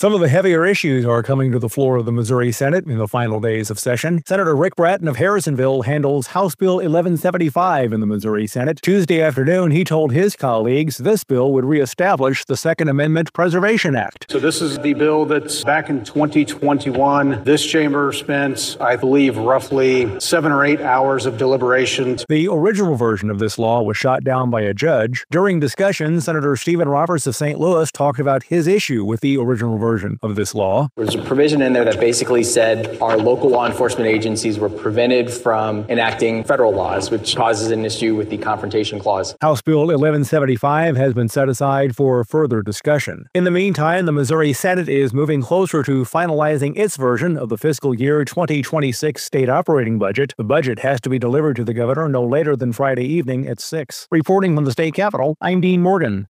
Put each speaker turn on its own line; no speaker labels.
Some of the heavier issues are coming to the floor of the Missouri Senate in the final days of session. Senator Rick Bratton of Harrisonville handles House Bill 1175 in the Missouri Senate. Tuesday afternoon, he told his colleagues this bill would reestablish the Second Amendment Preservation Act.
So this is the bill that's back in 2021. This chamber spent, I believe, roughly 7 or 8 hours of deliberation.
The original version of this law was shot down by a judge. During discussion, Senator Stephen Roberts of St. Louis talked about his issue with the original version of this law.
There's a provision in there that basically said our local law enforcement agencies were prevented from enacting federal laws, which causes an issue with the Confrontation Clause.
House Bill 1175 has been set aside for further discussion. In the meantime, the Missouri Senate is moving closer to finalizing its version of the fiscal year 2026 state operating budget. The budget has to be delivered to the governor no later than Friday evening at 6. Reporting from the state capitol, I'm Dean Morgan.